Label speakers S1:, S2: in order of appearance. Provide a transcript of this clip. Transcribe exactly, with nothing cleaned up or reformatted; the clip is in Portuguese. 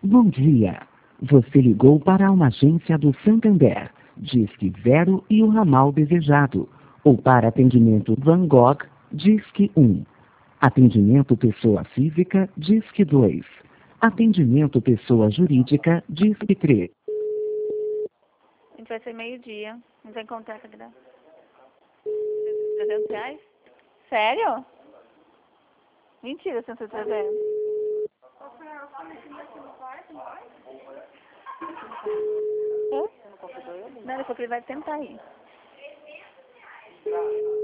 S1: Bom dia. Você ligou para uma agência do Santander, Disque Zero e o ramal desejado. Ou para atendimento Van Gogh, Disque um. Atendimento pessoa física, Disque dois. Atendimento pessoa jurídica, Disque três.
S2: A gente vai ser meio-dia. Não tem contato aqui, né? trezentos reais? Sério? Mentira, cento e trezentos. Hã? Não, ele falou que ele vai tentar ir.